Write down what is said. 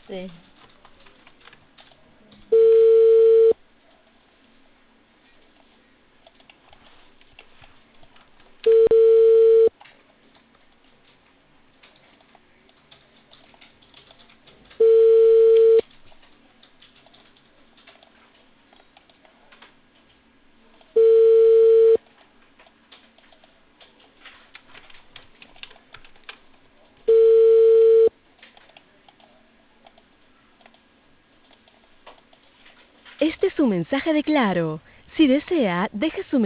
Sí. Este es su mensaje de Claro. Si desea, deje su